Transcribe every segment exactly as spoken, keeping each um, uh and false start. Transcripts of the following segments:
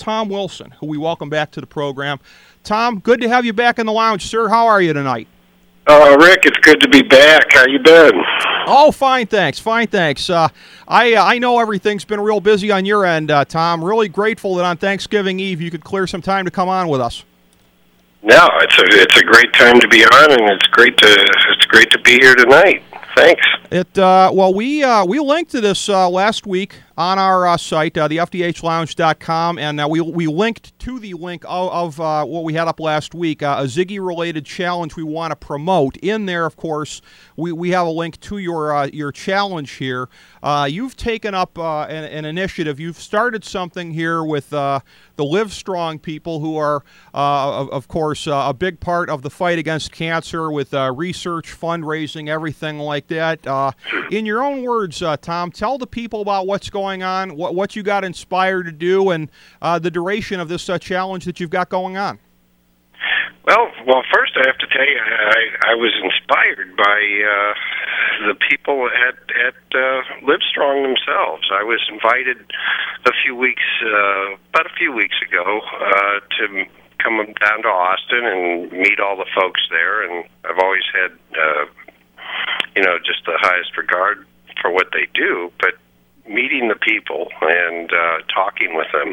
Tom Wilson, who we welcome back to the program. Tom, good to have you back in the lounge, sir. How are you tonight? Uh, Rick, it's good to be back. How you been? Oh, fine, thanks. Fine, thanks. Uh, I uh, I know everything's been real busy on your end, uh, Tom. Really grateful that on Thanksgiving Eve you could clear some time to come on with us. No, it's a it's a great time to be on, and it's great to it's great to be here tonight. Thanks. It uh, well, we uh, we linked to this uh, last week on our uh, site, uh, the F D H lounge dot com, and uh, we we linked to the link of, of uh, what we had up last week, uh, a Ziggy-related challenge we want to promote. In there, of course, we, we have a link to your uh, your challenge here. Uh, you've taken up uh, an, an initiative. You've started something here with uh, the Livestrong people, who are, uh, of, of course, uh, a big part of the fight against cancer with uh, research, fundraising, everything like that. Uh, in your own words, uh, Tom, tell the people about what's going on, what, what you got inspired to do, and uh, the duration of this uh, challenge that you've got going on. Well, well, first I have to tell you, I, I was inspired by uh, the people at at uh, Livestrong themselves. I was invited a few weeks, uh, about a few weeks ago, uh, to come down to Austin and meet all the folks there. And I've always had, uh, you know, just the highest regard for what they do. But meeting the people and uh, talking with them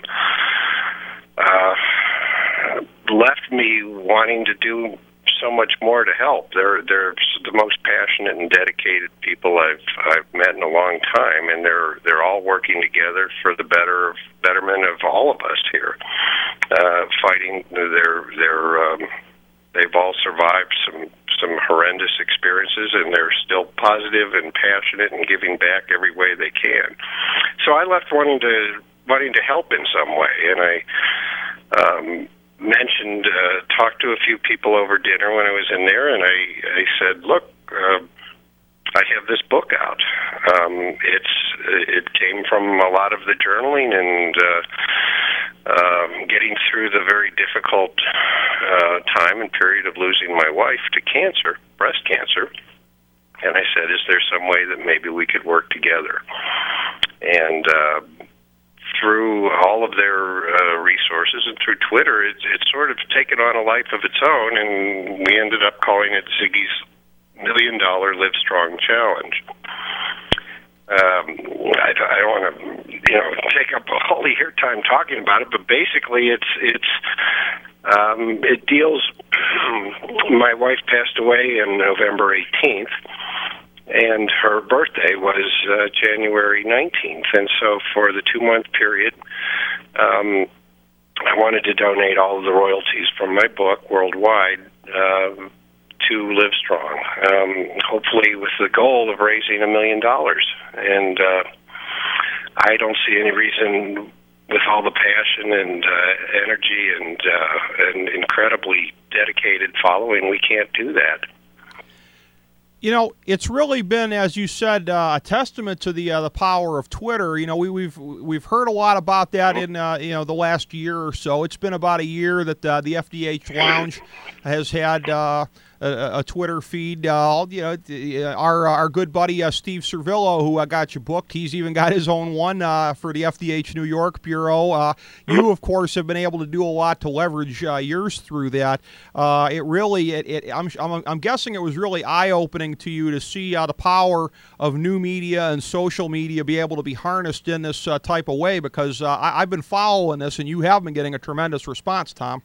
Uh, left me wanting to do so much more to help. They're they're the most passionate and dedicated people I've I've met in a long time, and they're they're all working together for the better betterment of all of us here. Uh, fighting their their um, they've all survived some some horrendous experiences, and they're still positive and passionate and giving back every way they can. So I left wanting to wanting to help in some way, and I um, mentioned, uh, talked to a few people over dinner when I was in there, and I, I said, look, uh, I have this book out. Um, it's it came from a lot of the journaling and uh, um, getting through the very difficult uh, time and period of losing my wife to cancer, breast cancer. And I said, is there some way that maybe we could work together? And uh, through all of their uh, resources and through Twitter, it's, it's sort of taken on a life of its own, and we ended up calling it Ziggy's Million Dollar Livestrong Challenge. Um, I, I don't want to, you know, take up all the airtime talking about it, but basically, it's it's um, it deals. My wife passed away on November eighteenth. And her birthday was uh, January nineteenth. And so for the two-month period, um, I wanted to donate all of the royalties from my book worldwide uh, to Livestrong, um, hopefully with the goal of raising a million dollars. And uh, I don't see any reason, with all the passion and uh, energy and, uh, and incredibly dedicated following, we can't do that. You know, it's really been, as you said, uh, a testament to the uh, the power of Twitter. You know, we, we've we've heard a lot about that in uh, you know the last year or so. It's been about a year that uh, the F D H Lounge has had uh, a, a Twitter feed. Uh, you know, our our good buddy uh, Steve Servillo, who I got you booked, he's even got his own one uh, for the F D H New York Bureau. Uh, you, of course, have been able to do a lot to leverage uh, yours through that. Uh, it really, it, it I'm, I'm I'm guessing it was really eye-opening to you to see uh, the power of new media and social media be able to be harnessed in this uh, type of way, because uh, I, I've been following this, and you have been getting a tremendous response, Tom.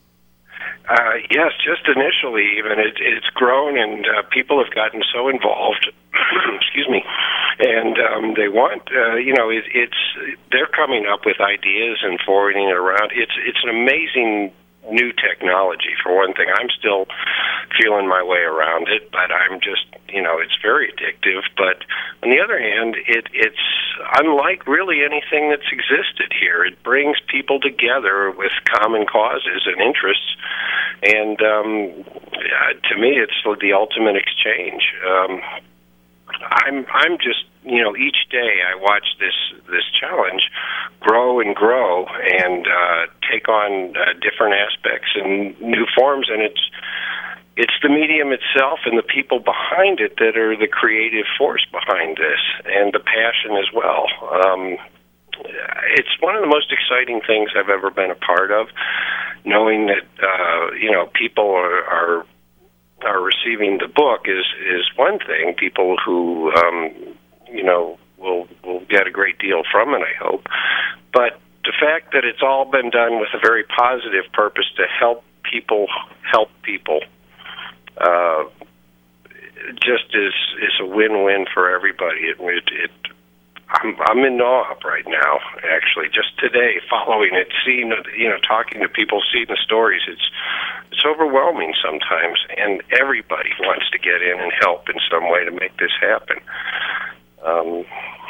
Uh, yes, just initially even. It, it's grown, and uh, people have gotten so involved, excuse me, and um, they want, uh, you know, it, it's, they're coming up with ideas and forwarding it around. It's, it's an amazing new technology, for one thing. I'm still feeling my way around it, but I'm just, you know, it's very addictive. But on the other hand, it, it's unlike really anything that's existed here. It brings people together with common causes and interests, and um, to me, it's the ultimate exchange. Um, I'm, I'm just, you know, each day I watch this this challenge grow and grow and uh, take on uh, different aspects and new forms, and it's it's the medium itself and the people behind it that are the creative force behind this, and the passion as well. Um, it's one of the most exciting things I've ever been a part of, knowing that, uh, you know, people are, are are receiving the book is, is one thing. People who, um, you know, will will get a great deal from it, I hope. But the fact that it's all been done with a very positive purpose to help people help people uh, just is is a win-win for everybody. It, it, it I'm I'm in awe right now. Actually, just today, following it, seeing you know, talking to people, seeing the stories, it's it's overwhelming sometimes, and everybody wants to get in and help in some way to make this happen. Um,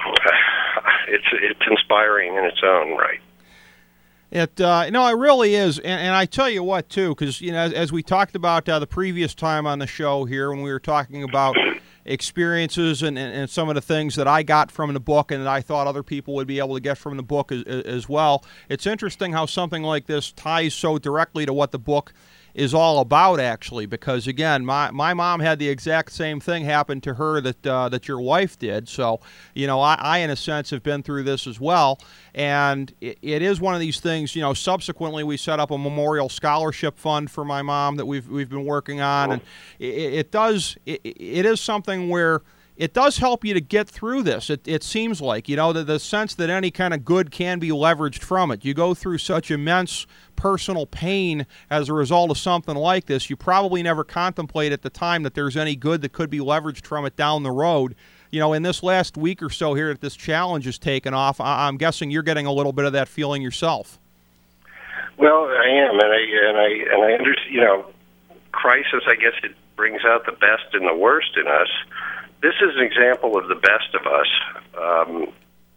it's it's inspiring in its own right. It uh, no, it really is, and, and I tell you what too, because you know, as, as we talked about uh, the previous time on the show here, when we were talking about experiences and, and, and some of the things that I got from the book and that I thought other people would be able to get from the book as, as well. It's interesting how something like this ties so directly to what the book is all about, actually, because again, my my mom had the exact same thing happen to her that uh, that your wife did. So, you know, I, I in a sense have been through this as well, and it, it is one of these things. You know, subsequently we set up a memorial scholarship fund for my mom that we've we've been working on, and it, it does it, it is something where it does help you to get through this. It, it seems like, you know, the, the sense that any kind of good can be leveraged from it. You go through such immense personal pain as a result of something like this. You probably never contemplate at the time that there's any good that could be leveraged from it down the road. You know, in this last week or so here that this challenge has taken off, I, I'm guessing you're getting a little bit of that feeling yourself. Well, I am, and I and I and I understand. You know, crisis, I guess it brings out the best and the worst in us. This is an example of the best of us, um,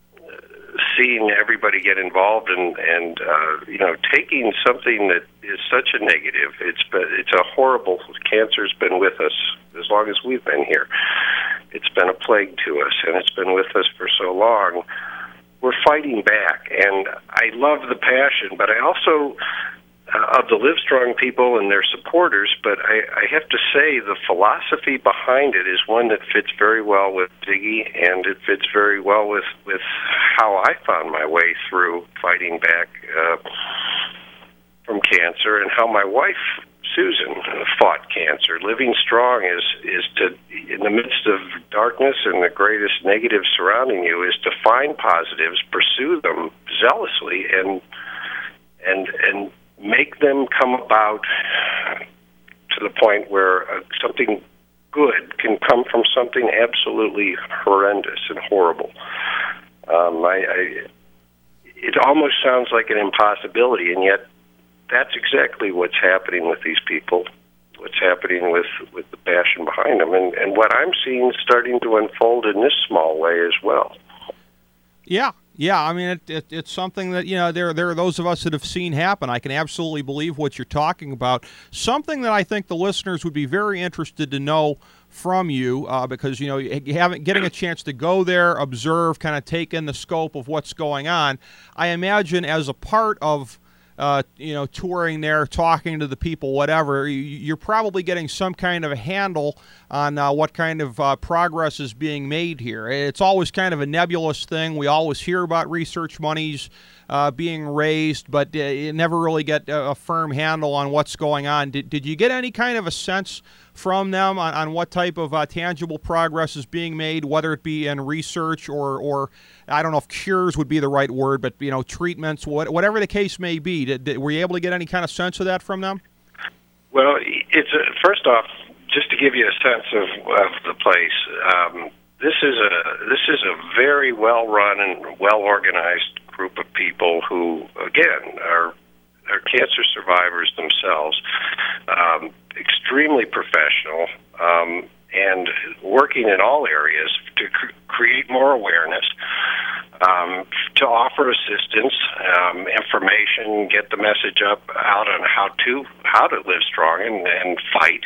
seeing everybody get involved and, and uh, you know, taking something that is such a negative. It's been, it's a horrible, cancer's been with us as long as we've been here. It's been a plague to us, and it's been with us for so long. We're fighting back, and I love the passion, but I also... Uh, of the Livestrong people and their supporters, but I, I have to say the philosophy behind it is one that fits very well with Ziggy, and it fits very well with, with how I found my way through fighting back uh, from cancer, and how my wife, Susan, fought cancer. Living strong is, is to, in the midst of darkness and the greatest negatives surrounding you, is to find positives, pursue them zealously, and and and make them come about to the point where uh, something good can come from something absolutely horrendous and horrible. Um, I, I, it almost sounds like an impossibility, and yet that's exactly what's happening with these people, what's happening with, with the passion behind them, and, and what I'm seeing starting to unfold in this small way as well. Yeah. Yeah, I mean, it, it, it's something that, you know, there, there are those of us that have seen happen. I can absolutely believe what you're talking about. Something that I think the listeners would be very interested to know from you, uh, because, you know, you haven't getting a chance to go there, observe, kind of take in the scope of what's going on. I imagine as a part of Uh, you know, touring there, talking to the people, whatever, you're probably getting some kind of a handle on uh, what kind of uh, progress is being made here. It's always kind of a nebulous thing. We always hear about research monies uh, being raised, but uh, you never really get a, a firm handle on what's going on. Did, did you get any kind of a sense from them on, on what type of uh, tangible progress is being made, whether it be in research or, or I don't know if cures would be the right word, but, you know, treatments, what, whatever the case may be? Did, did, were you able to get any kind of sense of that from them? Well, it's a, first off, just to give you a sense of, of the place, um, this is a this is a very well run and well organized group of people who, again, are are cancer survivors themselves, um, extremely professional, um, and working in all areas to cr- create more awareness, um, to offer assistance, um, information, get the message up out on how to how to live strong and, and fight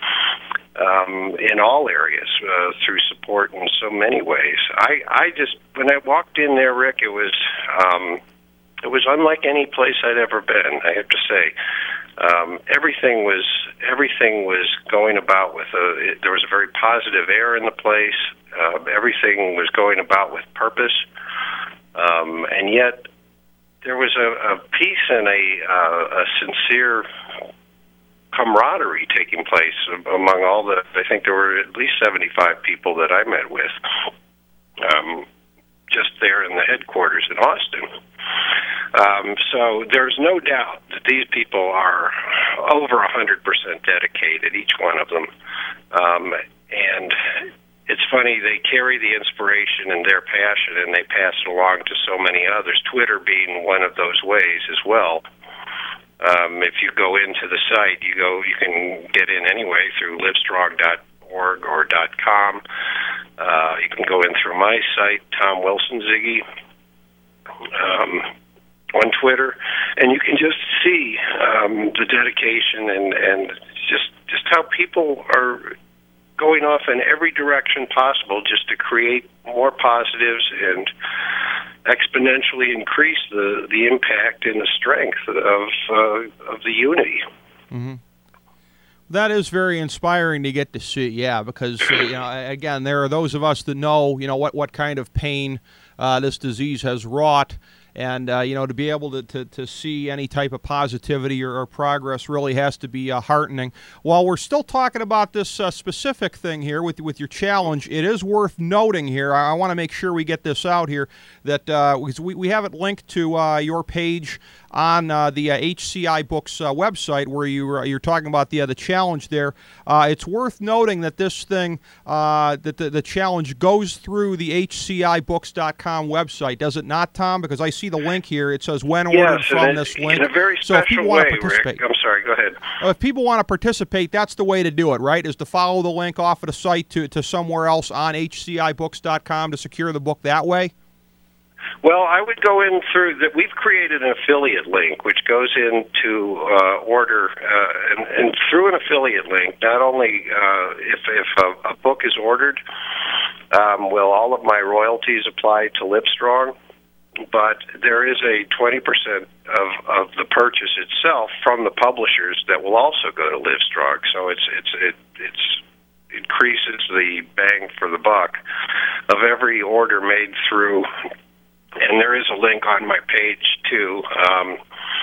um, in all areas uh, through support in so many ways. I, I just when I walked in there, Rick, it was. Um, It was unlike any place I'd ever been, I have to say. Um, everything was everything was going about with a. It, there was a very positive air in the place. Uh, everything was going about with purpose. Um, and yet, there was a, a peace and a, uh, a sincere camaraderie taking place among all the, I think there were at least seventy-five people that I met with, um, just there in the headquarters in Austin. Um, so there's no doubt that these people are over one hundred percent dedicated, each one of them. Um, and it's funny, they carry the inspiration and their passion, and they pass it along to so many others, Twitter being one of those ways as well. Um, if you go into the site, you go, you can get in anyway through livestrong dot org or .com. Uh, you can go in through my site, Tom Wilson Ziggy, um, on Twitter, and you can just see um, the dedication and, and just just how people are going off in every direction possible just to create more positives and exponentially increase the, the impact and the strength of uh, of the unity. Mm-hmm. That is very inspiring to get to see, yeah, because, uh, you know, again, there are those of us that know, you know, what, what kind of pain uh, this disease has wrought. And, uh, you know, to be able to, to, to see any type of positivity or, or progress really has to be uh, heartening. While we're still talking about this uh, specific thing here with with your challenge, it is worth noting here, I, I want to make sure we get this out here, that uh, we, we have it linked to uh, your page on uh, the uh, H C I Books uh, website where you, uh, you're talking about the, uh, the challenge there. Uh, it's worth noting that this thing, uh, that the, the challenge goes through the H C I books dot com website, does it not, Tom? Because I see the link here. It says when ordered yes, from it, this link. In a very so if people way, want to participate, Rick, I'm sorry, go ahead. If people want to participate, that's the way to do it, right? Is to follow the link off of the site to, to somewhere else on H C I books dot com to secure the book that way? Well, I would go in through that. We've created an affiliate link which goes into uh, order, uh, and, and through an affiliate link, not only uh, if, if a, a book is ordered, um, will all of my royalties apply to Livestrong, but there is a twenty percent of, of the purchase itself from the publishers that will also go to Livestrong. So it's it's it it's increases the bang for the buck of every order made through. And there is a link on my page, too, um,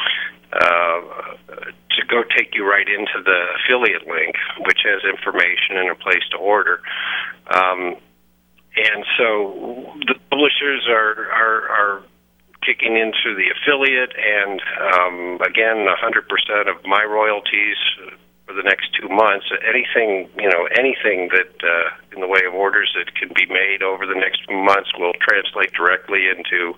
uh, to go take you right into the affiliate link, which has information and a place to order. Um, and so the publishers are, are, are kicking into the affiliate, and, um, again, one hundred percent of my royalties for the next two months. Anything, you know, anything that uh, in the way of orders that can be made over the next few months will translate directly into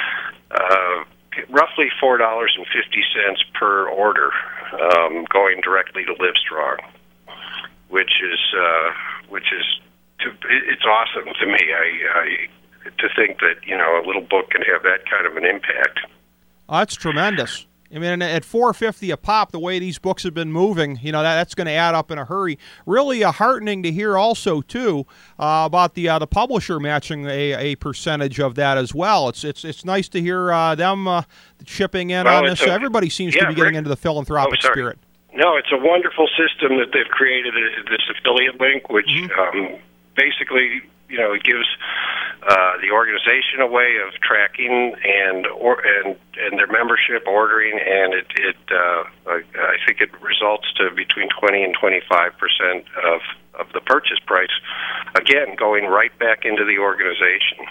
uh, roughly four dollars and fifty cents per order, um, going directly to Livestrong, which is uh, which is to, it's awesome to me. I, I to think that, you know, a little book can have that kind of an impact. Oh, that's tremendous. I mean, at four fifty a pop, the way these books have been moving, you know, that, that's going to add up in a hurry. Really uh, heartening to hear also, too, uh, about the uh, the publisher matching a, a percentage of that as well. It's it's it's nice to hear uh, them uh, chipping in well, on this. A, Everybody seems yeah, to be getting Rick, into the philanthropic oh, spirit. No, it's a wonderful system that they've created, this affiliate link, which mm-hmm. um, basically, you know, it gives uh, the organization a way of tracking and or and and their membership ordering, and it it uh, I think it results to between twenty and twenty five percent of of the purchase price, again going right back into the organization.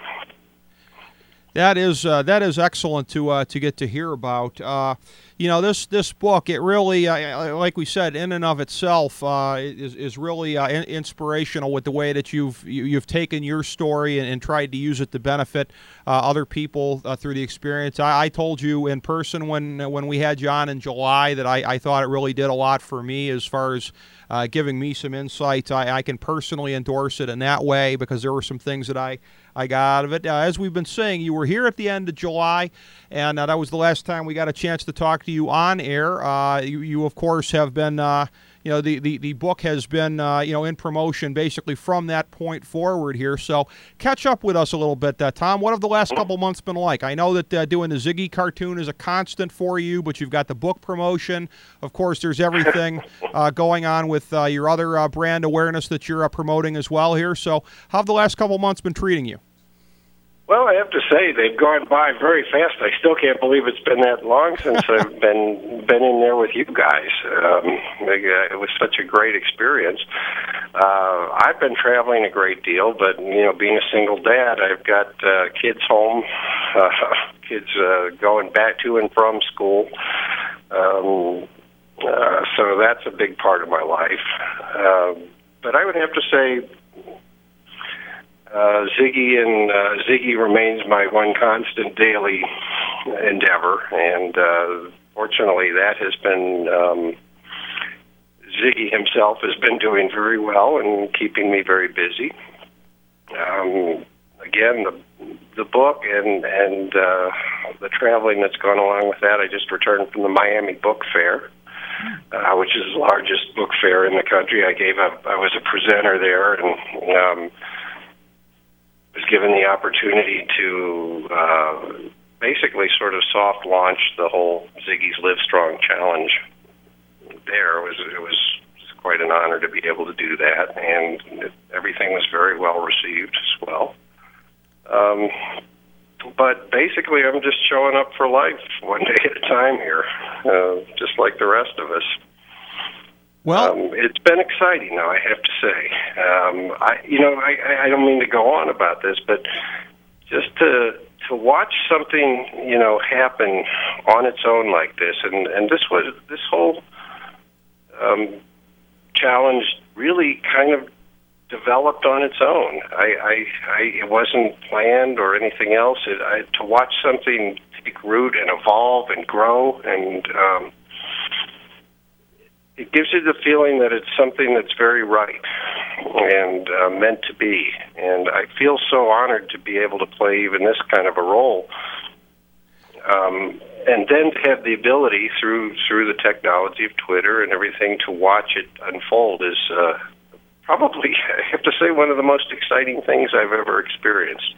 That is uh, that is excellent to uh, to get to hear about. Uh, you know, this this book, it really, uh, like we said, in and of itself, uh, is is really uh, in- inspirational with the way that you've you, you've taken your story and, and tried to use it to benefit uh, other people uh, through the experience. I, I told you in person when when we had you on in July that I, I thought it really did a lot for me as far as uh, giving me some insights. I, I can personally endorse it in that way because there were some things that I. I got out of it. Uh, as we've been saying, you were here at the end of July, and uh, that was the last time we got a chance to talk to you on air. Uh, you, you, of course, have been, uh, you know, the, the, the book has been, uh, you know, in promotion basically from that point forward here. So catch up with us a little bit, uh, Tom. What have the last couple months been like? I know that uh, doing the Ziggy cartoon is a constant for you, but you've got the book promotion. Of course, there's everything uh, going on with uh, your other uh, brand awareness that you're uh, promoting as well here. So how have the last couple months been treating you? Well, I have to say they've gone by very fast. I still can't believe it's been that long since I've been been in there with you guys. Um, it was such a great experience. Uh, I've been traveling a great deal, but you know, being a single dad, I've got uh, kids home, uh, kids uh, going back to and from school. Um, uh, so that's a big part of my life. Uh, but I would have to say. Uh, Ziggy and uh, Ziggy remains my one constant daily endeavor, and uh, fortunately, that has been um, Ziggy himself has been doing very well and keeping me very busy. Um, again, the the book and and uh, the traveling that's gone along with that. I just returned from the Miami Book Fair, uh, which is the largest book fair in the country. I gave up. I was a presenter there, and um, was given the opportunity to uh, basically sort of soft launch the whole Ziggy's Live Strong Challenge. There it was it was quite an honor to be able to do that, and it, everything was very well received as well. Um, but basically, I'm just showing up for life one day at a time here, uh, just like the rest of us. Well, um, it's been exciting, though, I have to say. Um, I, you know, I, I don't mean to go on about this, but just to to watch something, you know, happen on its own like this, and, and this was this whole um, challenge really kind of developed on its own. I, I, I it wasn't planned or anything else. It, I, to watch something take root and evolve and grow, and um, it gives you the feeling that it's something that's very right and uh, meant to be. And I feel so honored to be able to play even this kind of a role. Um, and then to have the ability through through the technology of Twitter and everything to watch it unfold is uh, probably, I have to say, one of the most exciting things I've ever experienced.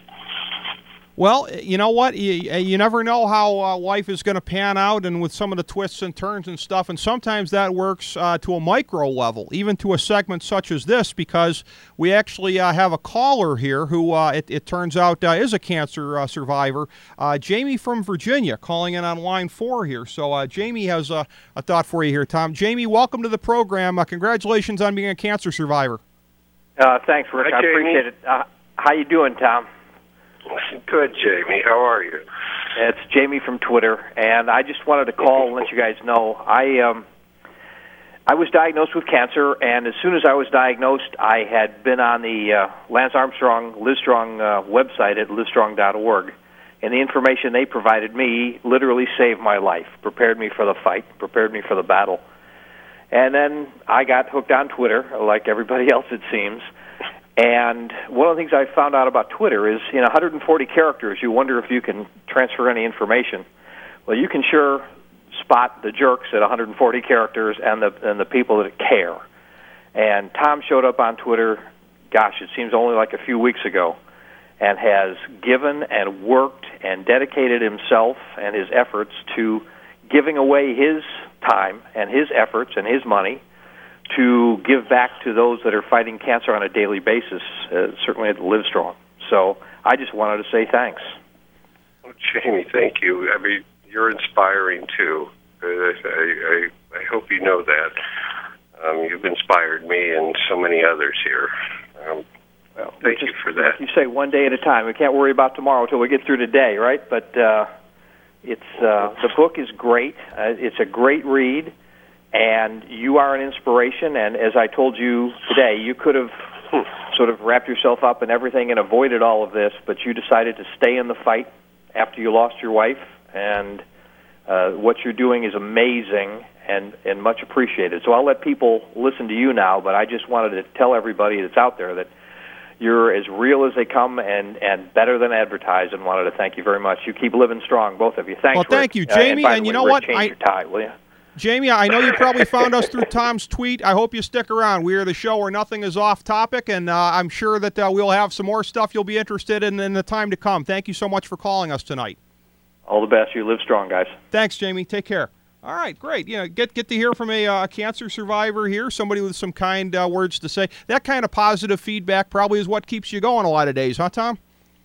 Well, you know what? You, you never know how uh, life is going to pan out, and with some of the twists and turns and stuff, and sometimes that works uh, to a micro level, even to a segment such as this, because we actually uh, have a caller here who, uh, it, it turns out, uh, is a cancer uh, survivor, uh, Jamie from Virginia, calling in on line four here. So uh, Jamie has a, a thought for you here, Tom. Jamie, welcome to the program. Uh, congratulations on being a cancer survivor. Uh, thanks, Rick. Hi, I appreciate it. Uh, how you doing, Tom? Good, Jamie. How are you? It's Jamie from Twitter, and I just wanted to call and let you guys know I um, I was diagnosed with cancer, and as soon as I was diagnosed, I had been on the uh, Lance Armstrong Livestrong uh, website at livestrong dot org, and the information they provided me literally saved my life, prepared me for the fight, prepared me for the battle. And then I got hooked on Twitter, like everybody else it seems. And one of the things I found out about Twitter is in one hundred forty characters, you wonder if you can transfer any information. Well, you can sure spot the jerks at one hundred forty characters and the and the people that care. And Tom showed up on Twitter, gosh, it seems only like a few weeks ago, and has given and worked and dedicated himself and his efforts to giving away his time and his efforts and his money to give back to those that are fighting cancer on a daily basis, uh, certainly at Livestrong. So I just wanted to say thanks. Well, Jamie, thank you. I mean, you're inspiring, too. I, I, I hope you know that. Um, you've inspired me and so many others here. Um, well, thank you for that. You say one day at a time. We can't worry about tomorrow until we get through today, right? But uh, it's uh, the book is great. Uh, it's a great read. And you are an inspiration, and as I told you today, you could have sort of wrapped yourself up in everything and avoided all of this, but you decided to stay in the fight after you lost your wife, and uh, what you're doing is amazing and, and much appreciated. So I'll let people listen to you now, but I just wanted to tell everybody that's out there that you're as real as they come and, and better than advertised, and wanted to thank you very much. You keep living strong, both of you. Thanks, Well, thank Rick. you, Jamie, uh, and, and you way, know Rick, what? Change I... your tie, will you? Jamie, I know you probably found us through Tom's tweet. I hope you stick around. We are the show where nothing is off topic, and uh, I'm sure that uh, we'll have some more stuff you'll be interested in in the time to come. Thank you so much for calling us tonight. All the best. You live strong, guys. Thanks, Jamie. Take care. All right, great. You know, get get to hear from a uh, cancer survivor here, somebody with some kind uh, words to say. That kind of positive feedback probably is what keeps you going a lot of days, huh, Tom?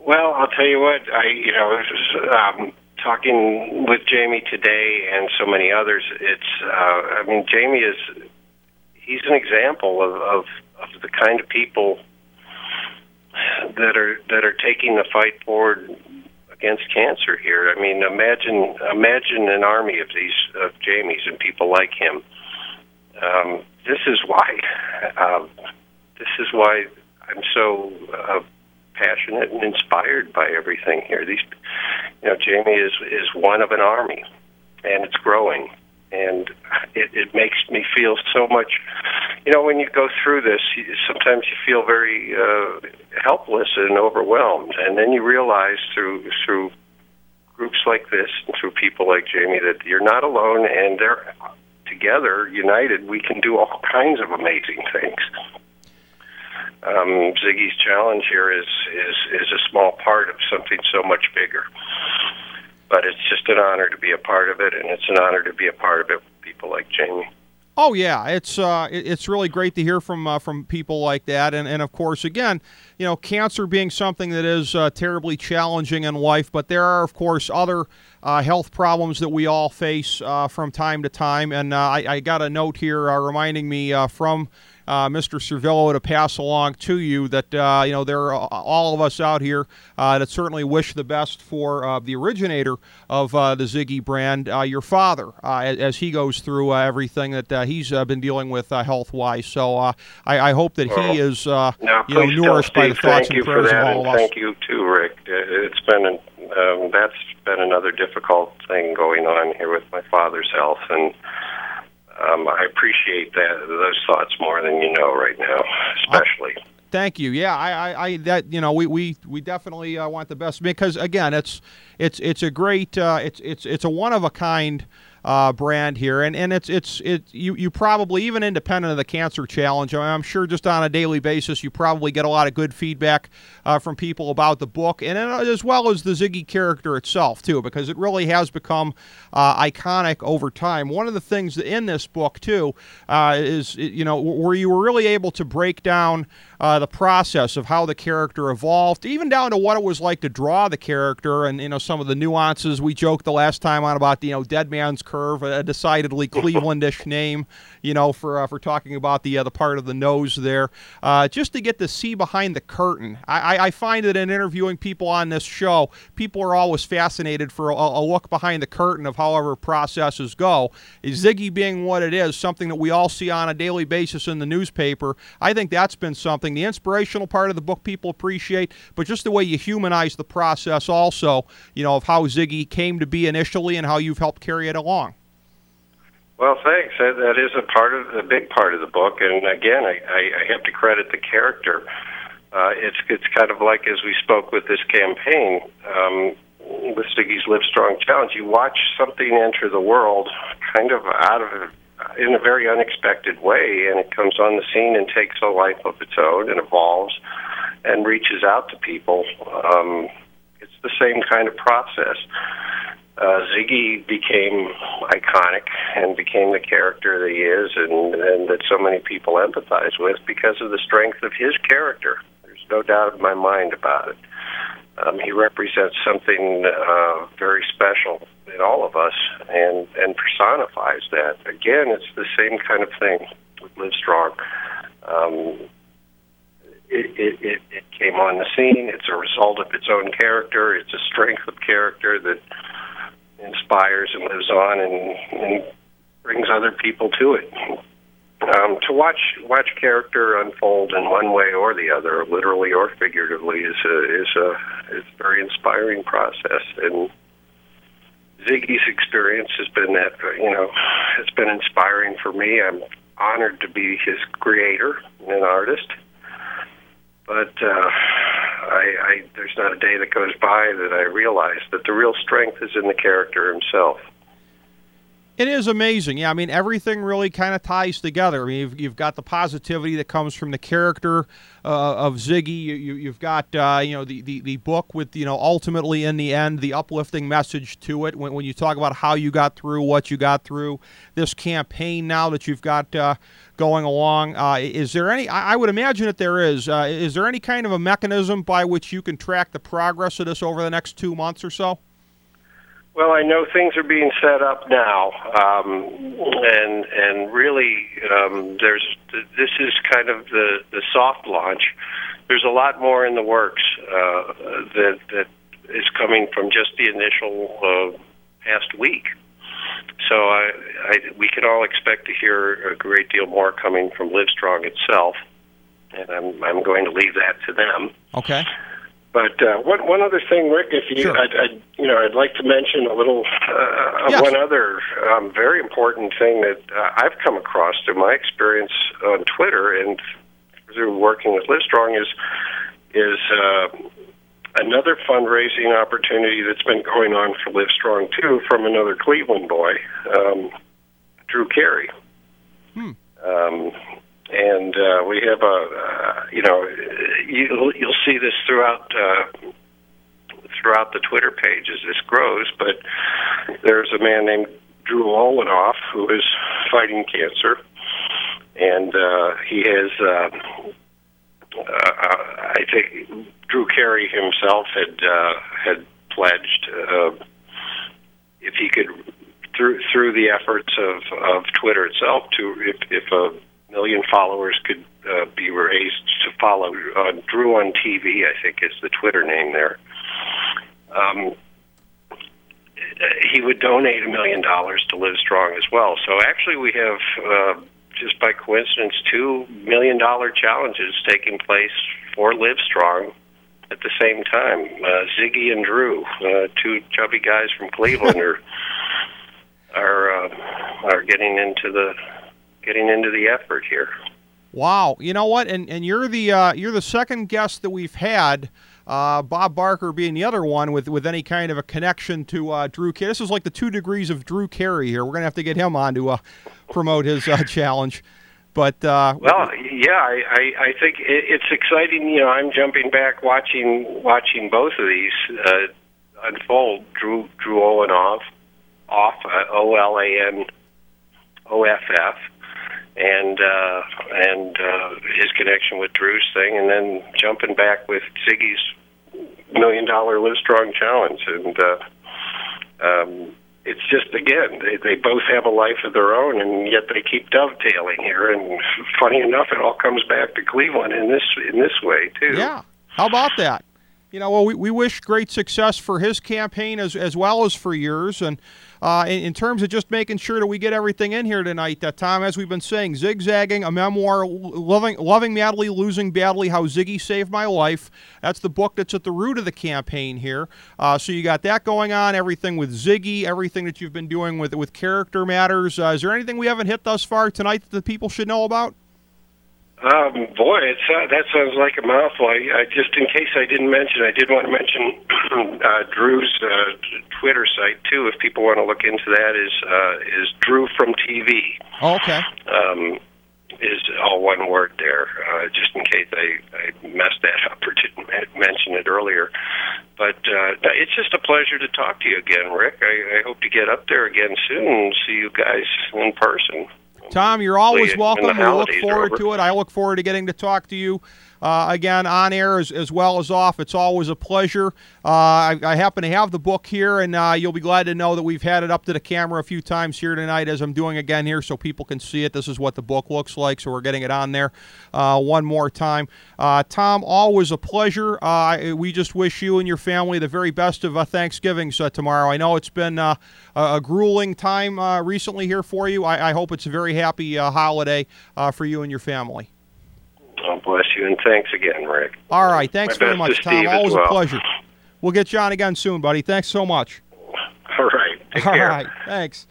Well, I'll tell you what, I, you know, um, talking with Jamie today and so many others, it's, uh, I mean, Jamie is, he's an example of, of, of the kind of people that are that are taking the fight forward against cancer here. I mean, imagine imagine an army of these of Jamies and people like him. Um, this is why uh, this is why I'm so uh, passionate and inspired by everything here. These, you know, Jamie is is one of an army, and it's growing. And it, it makes me feel so much, you know, when you go through this, you, sometimes you feel very uh, helpless and overwhelmed. And then you realize through through groups like this and through people like Jamie that you're not alone, and they're together, united, we can do all kinds of amazing things. Um, Ziggy's challenge here is, is, is a small part of something so much bigger. But it's just an honor to be a part of it, and it's an honor to be a part of it with people like Jamie. Oh yeah, it's uh, it's really great to hear from uh, from people like that, and and of course, again, you know, cancer being something that is uh, terribly challenging in life, but there are of course other uh, health problems that we all face uh, from time to time, and uh, I, I got a note here uh, reminding me uh, from. Uh, Mister Servillo to pass along to you that, uh, you know, there are all of us out here uh, that certainly wish the best for uh, the originator of uh, the Ziggy brand, uh, your father, uh, as, as he goes through uh, everything that uh, he's uh, been dealing with uh, health-wise. So uh, I, I hope that well, he is, uh, now, you know, nourished by the thoughts and prayers of all of us. Thank you too, Rick. It's been, an, um, that's been another difficult thing going on here with my father's health, and Um, I appreciate that those thoughts more than you know right now, especially. Uh, thank you. Yeah, I, I, I that you know, we we, we definitely uh, want the best because again, it's it's it's a great uh, it's it's it's a one of a kind uh, brand here, and, and it's it's it you you probably even independent of the cancer challenge. I mean, I'm sure just on a daily basis you probably get a lot of good feedback uh, from people about the book, and as well as the Ziggy character itself too, because it really has become uh, iconic over time. One of the things in this book too uh, is you know where you were really able to break down uh, the process of how the character evolved, even down to what it was like to draw the character, and you know some of the nuances. We joked the last time on about the you know Dead Man's Curve, a decidedly Clevelandish name, you know, for uh, for talking about the uh, the part of the nose there. Uh, just to get to see behind the curtain, I, I find that in interviewing people on this show, people are always fascinated for a, a look behind the curtain of however processes go. Ziggy being what it is, something that we all see on a daily basis in the newspaper. I think that's been something. The inspirational part of the book people appreciate, but just the way you humanize the process also, you know, of how Ziggy came to be initially and how you've helped carry it along. Well, thanks. That, that is a part of a big part of the book, and again, I, I, I have to credit the character. Uh, it's it's kind of like as we spoke with this campaign, um, with Ziggy's Livestrong Challenge. You watch something enter the world, kind of out of in a very unexpected way, and it comes on the scene and takes a life of its own and evolves and reaches out to people. Um, it's the same kind of process. Uh, Ziggy became iconic and became the character that he is, and, and that so many people empathize with because of the strength of his character. There's no doubt in my mind about it. Um, he represents something uh, very special in all of us, and, and personifies that. Again, it's the same kind of thing with Livestrong. Um, it, it, it, it came on the scene. It's a result of its own character. It's a strength of character that inspires and lives on and, and brings other people to it. Um, to watch watch character unfold in one way or the other, literally or figuratively, is a is a is a very inspiring process. And Ziggy's experience has been that you know it's been inspiring for me. I'm honored to be his creator and an artist. But uh, I, I, there's not a day that goes by that I realize that the real strength is in the character himself. It is amazing. Yeah, I mean, everything really kind of ties together. I mean, you've, you've got the positivity that comes from the character uh, of Ziggy. You, you, you've got, uh, you know, the, the, the book with, you know, ultimately in the end, the uplifting message to it. When, when you talk about how you got through what you got through, this campaign now that you've got uh, going along, uh, is there any, I, I would imagine that there is, uh, is there any kind of a mechanism by which you can track the progress of this over the next two months or so? Well, I know things are being set up now, um, and and really, um, there's this is kind of the, the soft launch. There's a lot more in the works uh, that that is coming from just the initial uh, past week. So I, I we can all expect to hear a great deal more coming from Livestrong itself, and I'm I'm going to leave that to them. Okay. But uh, one one other thing, Rick, if you, sure. I'd, I'd, you know, I'd like to mention a little, uh, yes. one other um, very important thing that uh, I've come across through my experience on Twitter and through working with Livestrong is is uh, another fundraising opportunity that's been going on for Livestrong too, from another Cleveland boy, um, Drew Carey. Hmm. Um, And uh, we have a, uh, you know, you'll, you'll see this throughout uh, throughout the Twitter page as this grows. But there's a man named Drew Olenoff who is fighting cancer, and uh, he has, uh, uh, I think, Drew Carey himself had uh, had pledged uh, if he could through through the efforts of, of Twitter itself to if if a million followers could uh, be raised to follow uh, Drew on T V, I think is the Twitter name there. Um, he would donate a million dollars to Livestrong as well. So actually we have, uh, just by coincidence, two million dollar challenges taking place for Livestrong at the same time. Uh, Ziggy and Drew, uh, two chubby guys from Cleveland, are are uh, are getting into the getting into the effort here. Wow, you know what? And and you're the uh, you're the second guest that we've had. Uh, Bob Barker being the other one with, with any kind of a connection to uh, Drew Carey. This is like the two degrees of Drew Carey here. We're going to have to get him on to uh, promote his uh, challenge. But uh, well, yeah, I, I, I think it, it's exciting. You know, I'm jumping back watching watching both of these uh, unfold. Drew Drew Olenoff, off uh, O L A N O F F, and uh, and uh, his connection with Drew's thing, and then jumping back with Ziggy's million dollar Livestrong challenge, and uh, um, it's just again they, they both have a life of their own, and yet they keep dovetailing here. And funny enough, it all comes back to Cleveland in this in this way too. Yeah, how about that? You know, well, we, we wish great success for his campaign as as well as for yours. And uh, in, in terms of just making sure that we get everything in here tonight, uh, Tom, as we've been saying, Zigzagging, a memoir, loving, loving madly, losing badly, how Ziggy saved my life. That's the book that's at the root of the campaign here. Uh, so you got that going on, everything with Ziggy, everything that you've been doing with, with Character Matters. Uh, is there anything we haven't hit thus far tonight that the people should know about? Um, boy, it's, uh, that sounds like a mouthful. I, I just, in case I didn't mention, I did want to mention uh, Drew's uh, Twitter site too. If people want to look into that, is uh, is Drew from T V. Oh, okay. Um, is all one word there. Uh, just in case I, I messed that up or didn't mention it earlier. But uh, it's just a pleasure to talk to you again, Rick. I, I hope to get up there again soon and see you guys in person. Tom, you're always welcome. We look forward over. to it. I look forward to getting to talk to you uh, again on air as, as well as off. It's always a pleasure. Uh, I, I happen to have the book here, and uh, you'll be glad to know that we've had it up to the camera a few times here tonight, as I'm doing again here, so people can see it. This is what the book looks like, so we're getting it on there uh, one more time. Uh, Tom, always a pleasure. Uh, we just wish you and your family the very best of uh, Thanksgivings uh, tomorrow. I know it's been uh, a, a grueling time uh, recently here for you. I, I hope it's a very happy uh, holiday uh, for you and your family. Oh, bless you, and thanks again, Rick. All right, thanks My very much, Tom. Always well. a pleasure. We'll get you on again soon, buddy. Thanks so much. All right. Take All care. right, thanks.